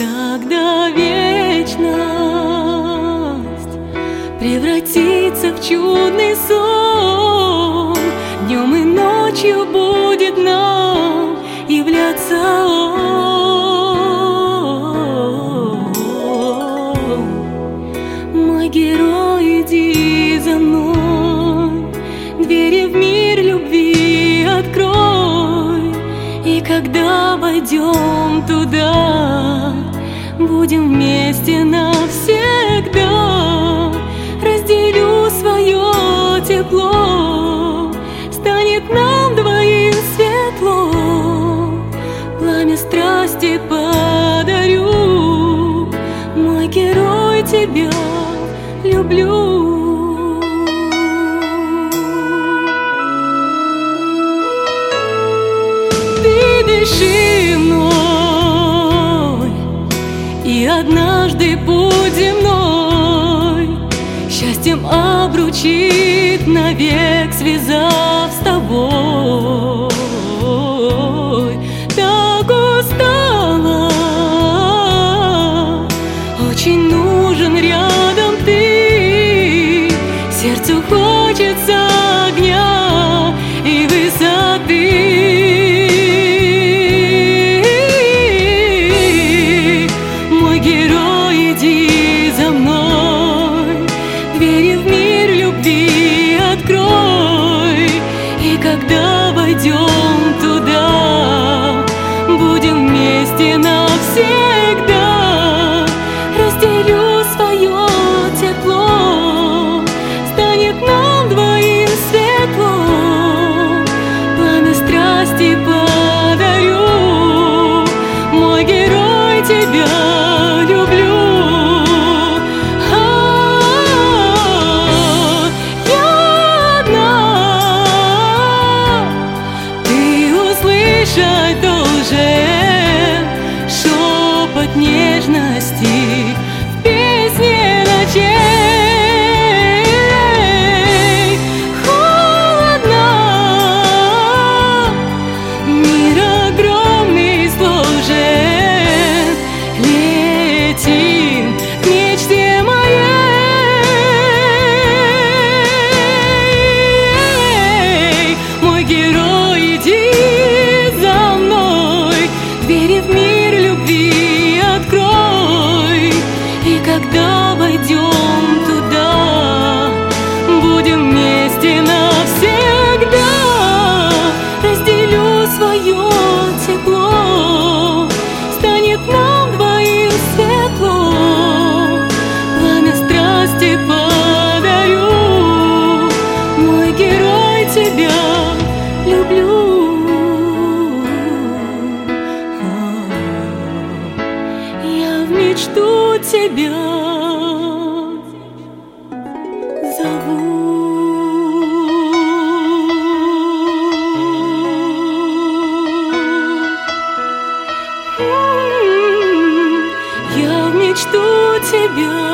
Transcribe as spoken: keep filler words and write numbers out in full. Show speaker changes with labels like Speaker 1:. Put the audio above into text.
Speaker 1: Тогда вечность превратится в чудный сон. Днем и ночью будет нам являться Он. Мой герой, иди за мной, двери в мир любви открой. И когда войдем туда, будем вместе навсегда. Разделю свое тепло, станет нам двоим светло. Пламя страсти подарю, мой герой, тебя люблю. Ты дыши мной, и однажды путь земной счастьем обручит навек, связав с тобой. Так устала, очень нужен рядом ты. Сердцу хочется огня и высоты. Когда войдем туда, будем вместе навсегда. Разделю свое тепло, станет нам двоим светло. Пламя страсти подарю, мой герой, тебя люблю. Слышать должен шепот нежности в песне ночей. Холодно, мир огромный сложен, летим к мечте моей. Мой герой, иди двери в мир любви открой. И когда войдем туда, будем вместе навсегда. Разделю свое тепло, станет нам двоим светло. Пламя страсти подарю, мой герой, тебя люблю. Мечту тебя зову. Я в мечту тебя